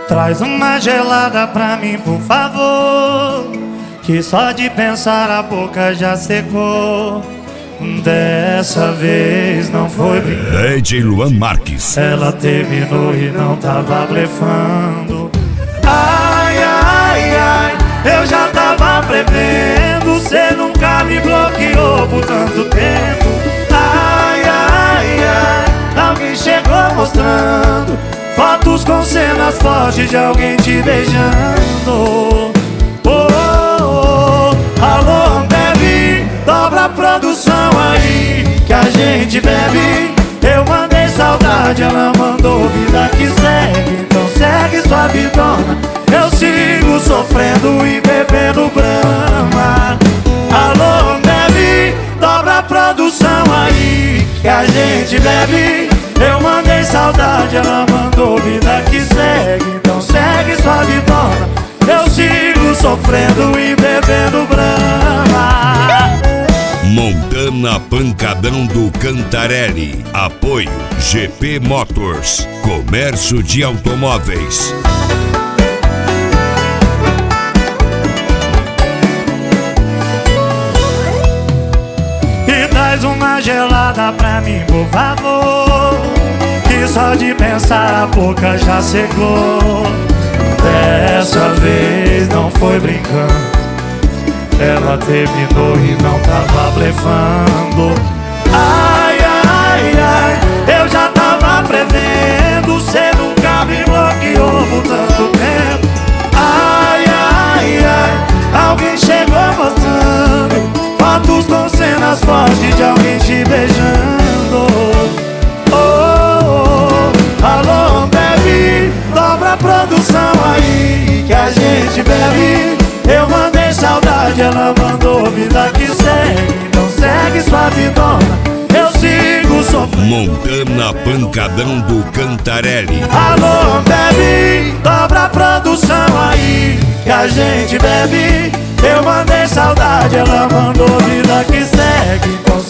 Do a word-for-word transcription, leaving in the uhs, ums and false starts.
Traz uma gelada pra mim, por favor, que só de pensar a boca já secou. Dessa vez não foi brincadeira. D J Luan Marques. Ela terminou e não tava blefando. Ai, ai, ai, eu já tava prevendo. Cê nunca me bloqueou por tanto tempo. Ai, ai, ai, alguém chegou mostrando fotos com cenas fortes de alguém te beijando. Oh, oh, oh. Alô, Ambev, dobra a produção aí que a gente bebe. Eu mandei saudade, ela mandou vida que segue. Então segue sua vidona, eu sigo sofrendo e bebendo Brahma. Alô, Ambev, dobra a produção aí que a gente bebe. Eu mandei saudade, ela mandou vida que segue. Então segue sua vidona, eu sigo sofrendo e bebendo Brahma. Montana Pancadão do Cantarelli. Apoio G P Motors, comércio de automóveis. E traz uma gelada pra mim, por favor, que só de pensar a boca já secou. Dessa vez não foi brincando, ela terminou e não tava blefando. Ai, ai, ai, eu já tava prevendo. Cê nunca me bloqueou por tanto tempo. Ai, ai, ai, alguém chegou mostrando fotos com cenas fortes de alguém te beijando. Oh, oh, oh. Alô, Ambev, dobra a produção aí que a gente bebe. Eu mandei saudade, ela mandou vida que segue. Então segue sua vidona, eu sigo sofrendo. Montana Pancadão do Cantarelli. Alô, Ambev, dobra a produção aí que a gente bebe. Eu mandei saudade, ela mandou vida que segue. Então